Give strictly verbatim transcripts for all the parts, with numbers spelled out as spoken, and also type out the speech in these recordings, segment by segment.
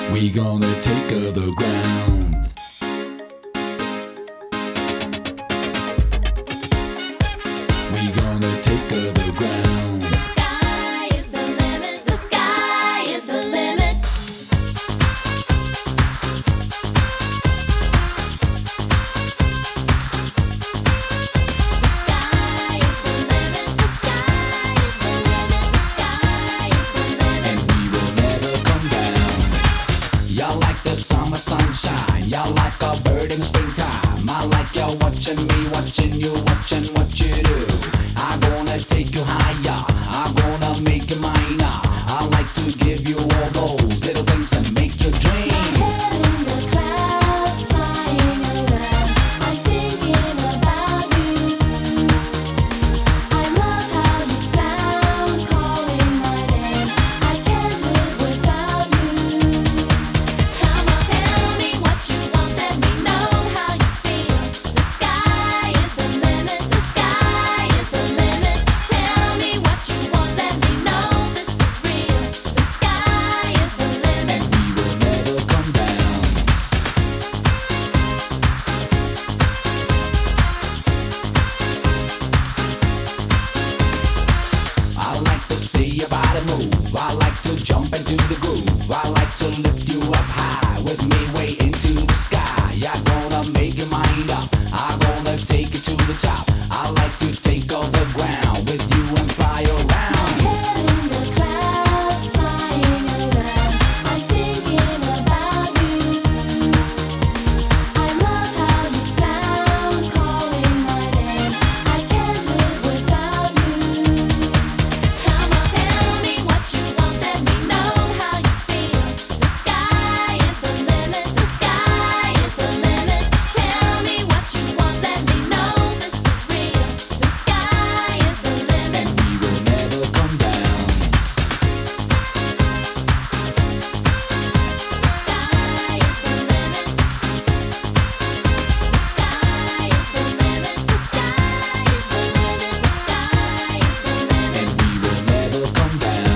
We gonna take her the ground. We gonna take her the ground. The sky is the limit. The sky is the limit. The sky is the limit. The sky is the limit. The sky is the limit. And we will never come down. Y'all like the summer sunshine. Y'all like a bird in the springtime. I like y'all watching me, watching you, watching what you do. I'm gonna take you higher. I'm gonna make you mine. I like to give you all those little things and make you dream. Head in the clouds, flying around. I'm thinking about you. I love how you sound, calling my name. I can't live without you. Come on, tell me what you want. Let me know how you feel. The sky is the limit. The sky is the limit. Tell me what you want. Let me know this is real. The sky is the limit. And we will never come down. I like to see your body move. I like to jump into the groove. I like to lift you up high with me way into the sky. I'm gonna make your mind up. I'm gonna take you to the top. I like to take all the ground with you and fly around. Head in the clouds, flying around. I'm thinking about you. I love how you sound, calling my name. I can't live without you. Come on, tell me what you want. Let me know how you feel. The sky is the limit. The sky is the limit. Tell me what you want. Let me know this is real. The sky is the limit. And we will never come down. The sky is the limit. The sky is the limit. The sky is the limit. The sky is the limit. And we will never come down.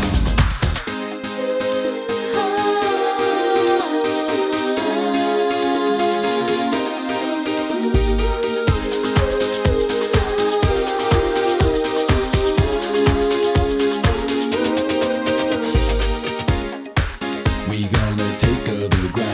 We gonna take her the ground.